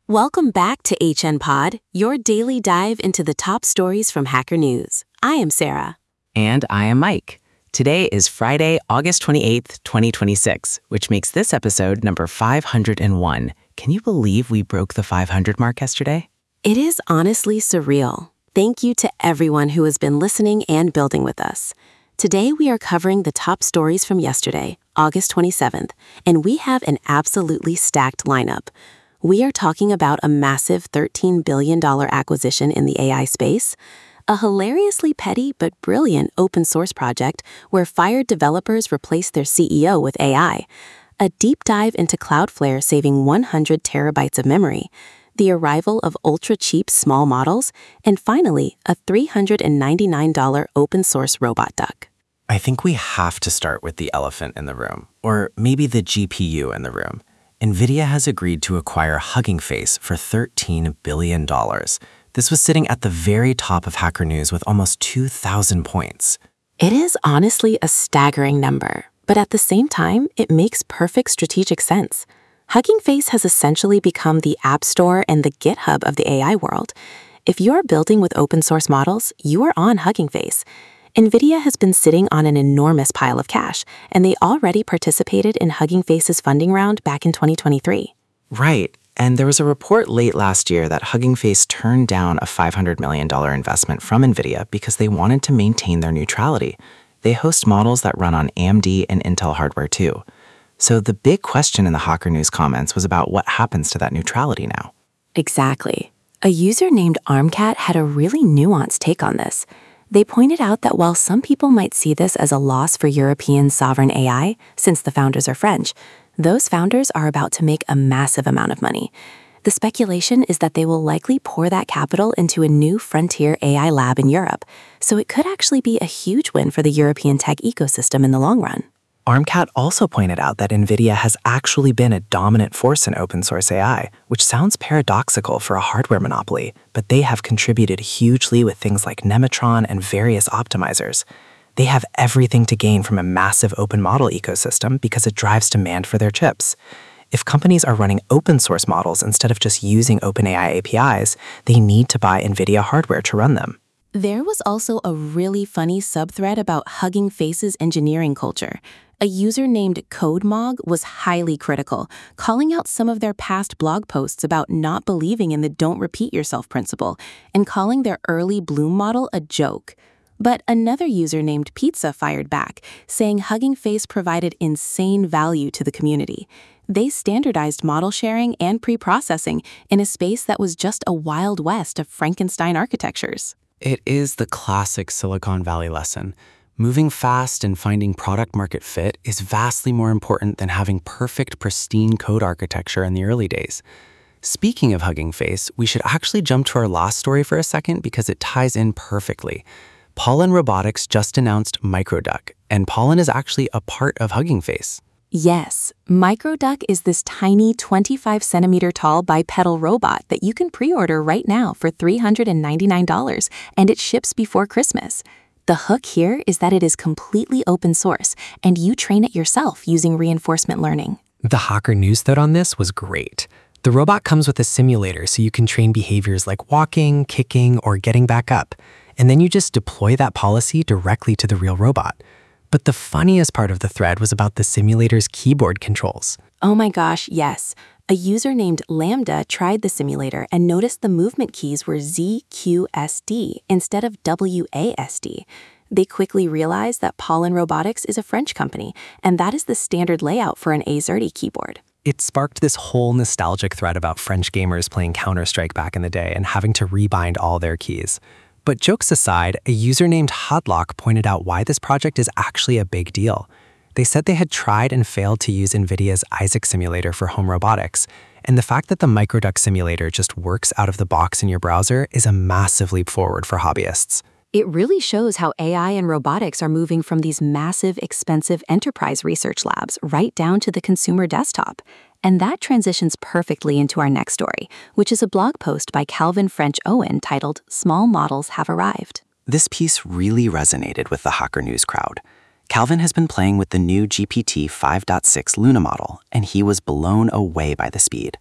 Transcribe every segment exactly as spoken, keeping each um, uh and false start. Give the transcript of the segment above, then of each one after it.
Welcome back to H N Pod, your daily dive into the top stories from Hacker News. I am Sarah. And I am Mike. Today is Friday, August twenty-eighth, twenty twenty-six, which makes this episode number five hundred one. Can you believe we broke the five hundred mark yesterday? It is honestly surreal. Thank you to everyone who has been listening and building with us. Today we are covering the top stories from yesterday, August twenty-seventh, and we have an absolutely stacked lineup. We are talking about a massive thirteen billion dollars acquisition in the A I space, a hilariously petty but brilliant open source project where fired developers replace their C E O with A I, a deep dive into Cloudflare saving one hundred terabytes of memory, the arrival of ultra-cheap small models, and finally, a three hundred ninety-nine dollars open-source robot duck. I think we have to start with the elephant in the room, or maybe the G P U in the room. NVIDIA has agreed to acquire Hugging Face for thirteen billion dollars. This was sitting at the very top of Hacker News with almost two thousand points. It is honestly a staggering number, but at the same time, it makes perfect strategic sense. Hugging Face has essentially become the App Store and the GitHub of the A I world. If you're building with open source models, you are on Hugging Face. NVIDIA has been sitting on an enormous pile of cash, and they already participated in Hugging Face's funding round back in twenty twenty-three. Right, and there was a report late last year that Hugging Face turned down a five hundred million dollars investment from NVIDIA because they wanted to maintain their neutrality. They host models that run on A M D and Intel hardware too. So the big question in the Hacker News comments was about what happens to that neutrality now. Exactly. A user named Armcat had a really nuanced take on this. They pointed out that while some people might see this as a loss for European sovereign A I, since the founders are French, those founders are about to make a massive amount of money. The speculation is that they will likely pour that capital into a new frontier A I lab in Europe, so it could actually be a huge win for the European tech ecosystem in the long run. Armcat also pointed out that NVIDIA has actually been a dominant force in open source A I, which sounds paradoxical for a hardware monopoly, but they have contributed hugely with things like Nematron and various optimizers. They have everything to gain from a massive open model ecosystem because it drives demand for their chips. If companies are running open source models instead of just using OpenAI A P Is, they need to buy NVIDIA hardware to run them. There was also a really funny subthread about Hugging Face's engineering culture. A user named CodeMog was highly critical, calling out some of their past blog posts about not believing in the don't repeat yourself principle and calling their early Bloom model a joke. But another user named Pizza fired back, saying Hugging Face provided insane value to the community. They standardized model sharing and pre-processing in a space that was just a wild west of Frankenstein architectures. It is the classic Silicon Valley lesson. Moving fast and finding product market fit is vastly more important than having perfect, pristine code architecture in the early days. Speaking of Hugging Face, we should actually jump to our last story for a second because it ties in perfectly. Pollen Robotics just announced MicroDuck, and Pollen is actually a part of Hugging Face. Yes, MicroDuck is this tiny twenty-five centimeter tall bipedal robot that you can pre-order right now for three hundred ninety-nine dollars, and it ships before Christmas. The hook here is that it is completely open source, and you train it yourself using reinforcement learning. The Hacker News thread on this was great. The robot comes with a simulator so you can train behaviors like walking, kicking, or getting back up, and then you just deploy that policy directly to the real robot. But the funniest part of the thread was about the simulator's keyboard controls. Oh my gosh, yes. A user named Lambda tried the simulator and noticed the movement keys were Z Q S D instead of W A S D. They quickly realized that Pollen Robotics is a French company, and that is the standard layout for an AZERTY keyboard. It sparked this whole nostalgic thread about French gamers playing Counter-Strike back in the day and having to rebind all their keys. But jokes aside, a user named Hodlock pointed out why this project is actually a big deal. They said they had tried and failed to use NVIDIA's Isaac simulator for home robotics, and the fact that the MicroDuck simulator just works out of the box in your browser is a massive leap forward for hobbyists. It really shows how A I and robotics are moving from these massive, expensive enterprise research labs right down to the consumer desktop. And that transitions perfectly into our next story, which is a blog post by Calvin French Owen titled "Small Models Have Arrived." This piece really resonated with the Hacker News crowd. Calvin has been playing with the new G P T five point six Luna model, and he was blown away by the speed.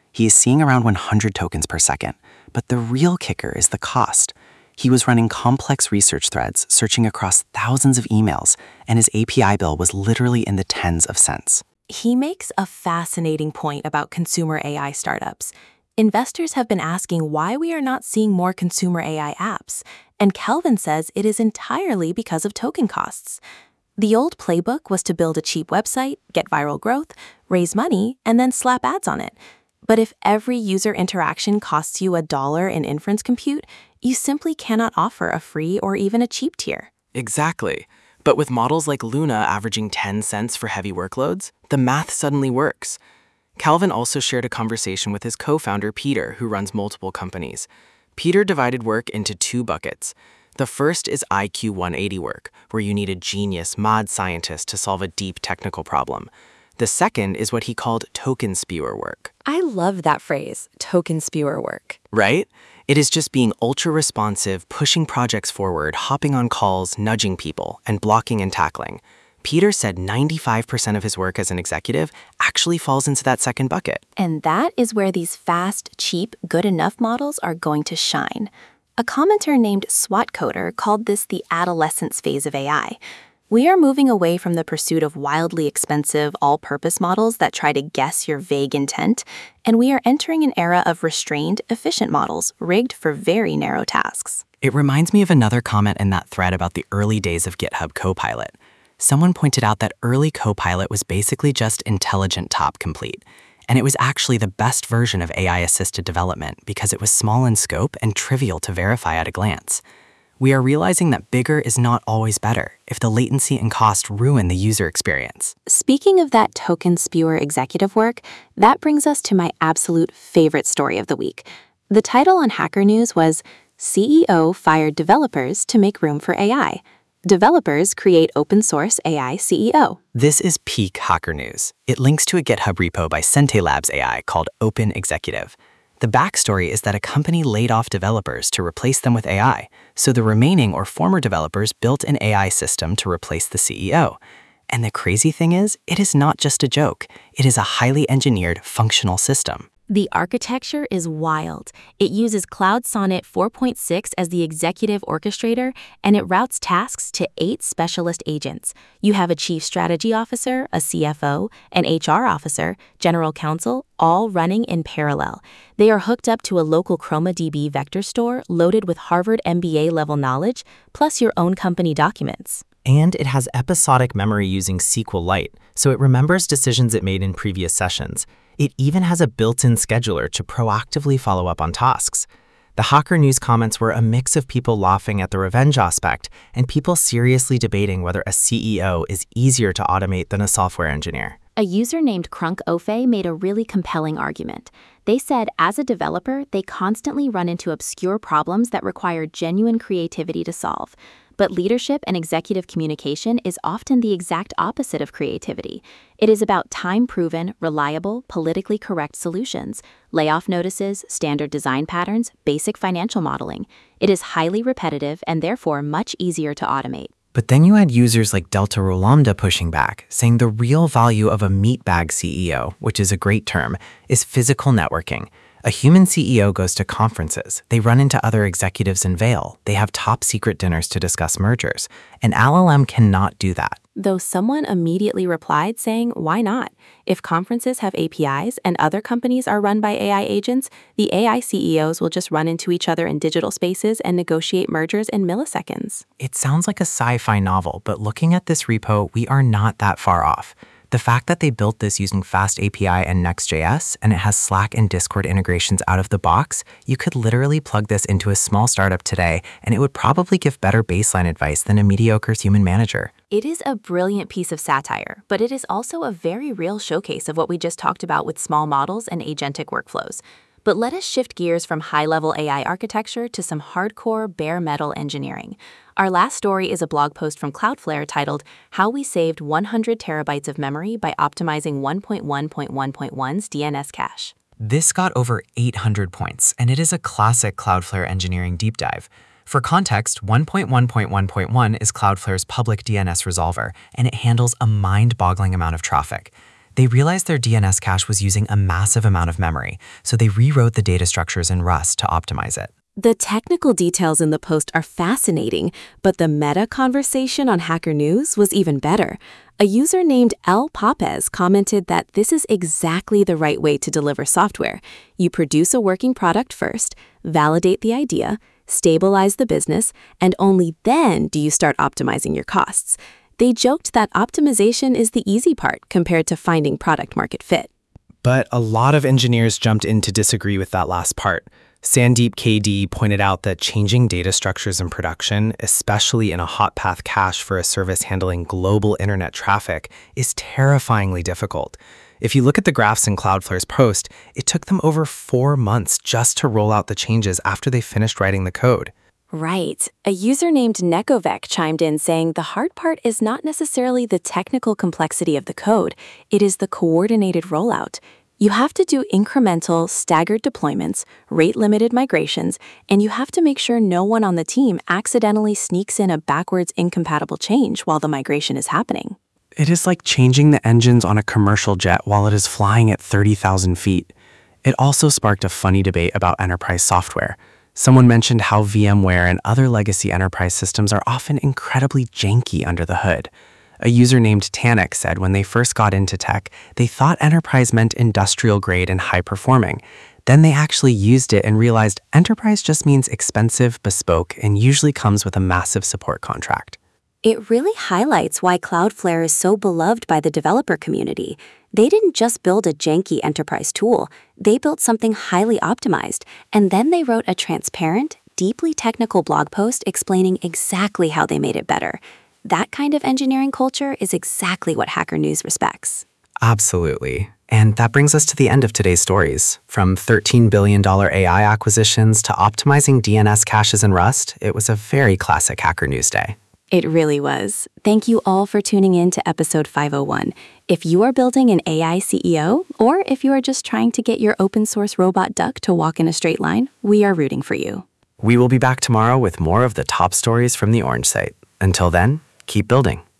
He is seeing around one hundred tokens per second. But the real kicker is the cost. He was running complex research threads, searching across thousands of emails, and his A P I bill was literally in the tens of cents. He makes a fascinating point about consumer A I startups. Investors have been asking why we are not seeing more consumer A I apps, and Kelvin says it is entirely because of token costs. The old playbook was to build a cheap website, get viral growth, raise money, and then slap ads on it. But if every user interaction costs you a dollar in inference compute, you simply cannot offer a free or even a cheap tier. Exactly. But with models like Luna averaging ten cents for heavy workloads, the math suddenly works. Kelvin also shared a conversation with his co-founder Peter, who runs multiple companies. Peter divided work into two buckets. The first is I Q one eighty work, where you need a genius mod scientist to solve a deep technical problem. The second is what he called token spewer work. I love that phrase, token spewer work. Right? It is just being ultra-responsive, pushing projects forward, hopping on calls, nudging people, and blocking and tackling. Peter said ninety-five percent of his work as an executive actually falls into that second bucket. And that is where these fast, cheap, good enough models are going to shine. A commenter named SWATcoder called this the adolescence phase of A I. We are moving away from the pursuit of wildly expensive, all-purpose models that try to guess your vague intent, and we are entering an era of restrained, efficient models rigged for very narrow tasks. It reminds me of another comment in that thread about the early days of GitHub Copilot. Someone pointed out that early Copilot was basically just intelligent top complete, and it was actually the best version of A I-assisted development because it was small in scope and trivial to verify at a glance. We are realizing that bigger is not always better if the latency and cost ruin the user experience. Speaking of that token spewer executive work, that brings us to my absolute favorite story of the week. The title on Hacker News was C E O Fired Developers to Make Room for A I. Developers create open source A I C E O. This is peak Hacker News. It links to a GitHub repo by Sente Labs A I called Open Executive. The backstory is that a company laid off developers to replace them with A I, so the remaining or former developers built an A I system to replace the C E O. And the crazy thing is, it is not just a joke. It is a highly engineered, functional system. The architecture is wild. It uses Cloud Sonnet four point six as the executive orchestrator, and it routes tasks to eight specialist agents. You have a chief strategy officer, a C F O, an H R officer, general counsel, all running in parallel. They are hooked up to a local ChromaDB vector store loaded with Harvard M B A level knowledge, plus your own company documents. And it has episodic memory using SQLite, so it remembers decisions it made in previous sessions. It even has a built-in scheduler to proactively follow up on tasks. The Hacker News comments were a mix of people laughing at the revenge aspect and people seriously debating whether a C E O is easier to automate than a software engineer. A user named Crunk Ofe made a really compelling argument. They said, as a developer, they constantly run into obscure problems that require genuine creativity to solve. But leadership and executive communication is often the exact opposite of creativity. It is about time-proven, reliable, politically correct solutions, layoff notices, standard design patterns, basic financial modeling. It is highly repetitive and therefore much easier to automate. But then you had users like Delta Rho Lambda pushing back, saying the real value of a meatbag C E O, which is a great term, is physical networking. A human C E O goes to conferences, they run into other executives in Vail, they have top secret dinners to discuss mergers. An L L M cannot do that. Though someone immediately replied saying, why not? If conferences have A P Is and other companies are run by A I agents, the A I C E Os will just run into each other in digital spaces and negotiate mergers in milliseconds. It sounds like a sci-fi novel, but looking at this repo, we are not that far off. The fact that they built this using Fast A P I and Next.js, and it has Slack and Discord integrations out of the box, you could literally plug this into a small startup today, and it would probably give better baseline advice than a mediocre human manager. It is a brilliant piece of satire, but it is also a very real showcase of what we just talked about with small models and agentic workflows. But let us shift gears from high-level A I architecture to some hardcore bare metal engineering. Our last story is a blog post from Cloudflare titled, How We Saved one hundred terabytes of Memory by Optimizing one point one point one point one's D N S Cache. This got over eight hundred points, and it is a classic Cloudflare engineering deep dive. For context, one point one point one point one is Cloudflare's public D N S resolver, and it handles a mind-boggling amount of traffic. They realized their D N S cache was using a massive amount of memory, so they rewrote the data structures in Rust to optimize it. The technical details in the post are fascinating, but the meta conversation on Hacker News was even better. A user named L. Papez commented that this is exactly the right way to deliver software. You produce a working product first, validate the idea, stabilize the business, and only then do you start optimizing your costs. They joked that optimization is the easy part compared to finding product market fit. But a lot of engineers jumped in to disagree with that last part. Sandeep K D pointed out that changing data structures in production, especially in a hot path cache for a service handling global internet traffic, is terrifyingly difficult. If you look at the graphs in Cloudflare's post, it took them over four months just to roll out the changes after they finished writing the code. Right. A user named Nekovec chimed in saying the hard part is not necessarily the technical complexity of the code, it is the coordinated rollout. You have to do incremental, staggered deployments, rate-limited migrations, and you have to make sure no one on the team accidentally sneaks in a backwards incompatible change while the migration is happening. It is like changing the engines on a commercial jet while it is flying at thirty thousand feet. It also sparked a funny debate about enterprise software. Someone mentioned how VMware and other legacy enterprise systems are often incredibly janky under the hood. A user named Tanik said when they first got into tech, they thought enterprise meant industrial grade and high performing. Then they actually used it and realized enterprise just means expensive, bespoke, and usually comes with a massive support contract. It really highlights why Cloudflare is so beloved by the developer community. They didn't just build a janky enterprise tool, they built something highly optimized, and then they wrote a transparent, deeply technical blog post explaining exactly how they made it better. That kind of engineering culture is exactly what Hacker News respects. Absolutely. And that brings us to the end of today's stories. From thirteen billion dollars A I acquisitions to optimizing D N S caches in Rust, it was a very classic Hacker News day. It really was. Thank you all for tuning in to episode five oh one. If you are building an A I C E O, or if you are just trying to get your open source robot duck to walk in a straight line, we are rooting for you. We will be back tomorrow with more of the top stories from the Orange site. Until then, keep building.